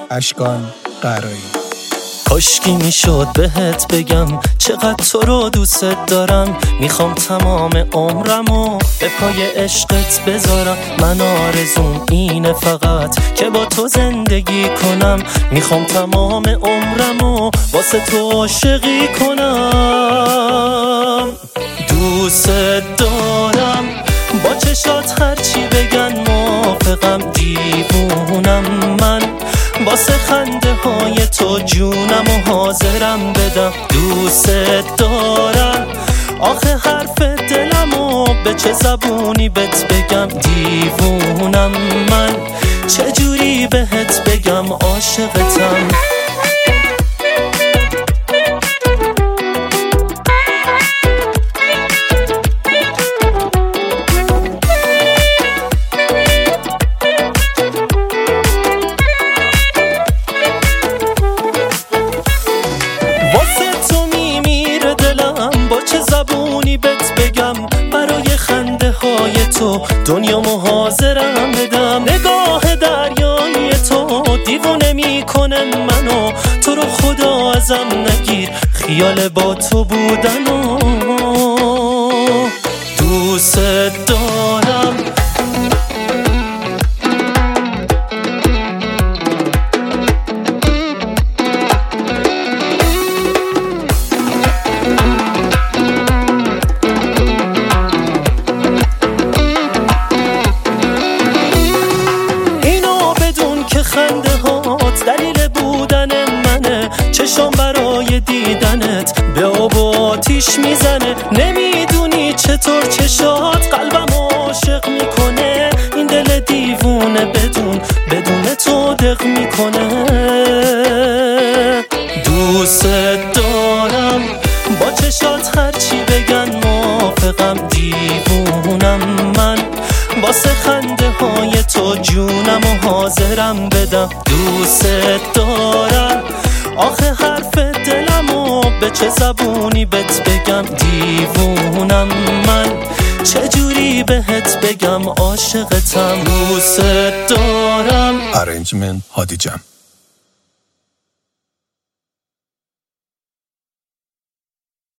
اشکان قرایی. کاشکی میشد بهت بگم چقدر تو رو دوست دارم، میخوام تمام عمرمو به پای عشقت بذارم. من آرزوم اینه فقط که با تو زندگی کنم، میخوام تمام عمرمو واسه تو عاشقی کنم. دوست دارم با چشات هرچی بگن موافقم، دیوونم من واسه خنده های تو جونم و حاضرم بدم. دوست دارم آخه حرف دلمو به چه زبونی بهت بگم، دیوونم من چجوری بهت بگم عاشقتم. چه زبونی بهت بگم برای خنده های تو دنیامو حاضرم بدم. نگاه دریایی تو دیوونه میکنه منو، تو رو خدا ازم نگیر خیال با تو بودنو. دوست دارم خنده هات دلیل بودن منه، چشام برای دیدنت به آب و آتیش میزنه. نمیدونی چطور چشات قلبم عاشق میکنه، این دل دیوونه بدون تو دق میکنه. دوست دارم با چشات هرچی بگن موافقم، دیوونم من واسه خنده های تو جونم و حاضرم بدم. دوست دارم آخه حرف دلمو به چه زبونی بهت بگم، دیوونم من چجوری بهت بگم عاشقتم. دوست دارم. ارنجمنت هادی جان.